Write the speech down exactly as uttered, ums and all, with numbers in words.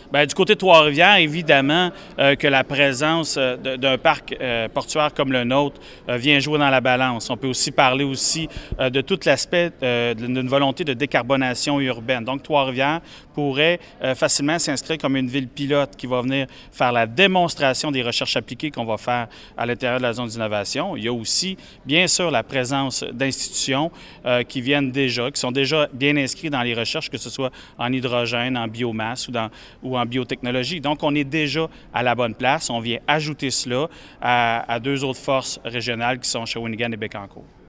Bien, du côté de Trois-Rivières, évidemment euh, que la présence euh, d'un parc euh, portuaire comme le nôtre euh, vient jouer dans la balance. On peut aussi parler aussi euh, de tout l'aspect euh, d'une volonté de décarbonation urbaine. Donc, Trois-Rivières pourrait euh, facilement s'inscrire comme une ville pilote qui va venir faire la démonstration des recherches appliquées qu'on va faire à l'intérieur de la zone d'innovation. Il y a aussi, bien sûr, la présence d'institutions euh, qui viennent déjà, qui sont déjà bien inscrits dans les recherches, que ce soit en hydrogène, en biomasse ou, dans, ou en biotechnologie. Donc, on est déjà à la bonne place. On vient ajouter cela à, à deux autres forces régionales qui sont Shawinigan et Bécancour.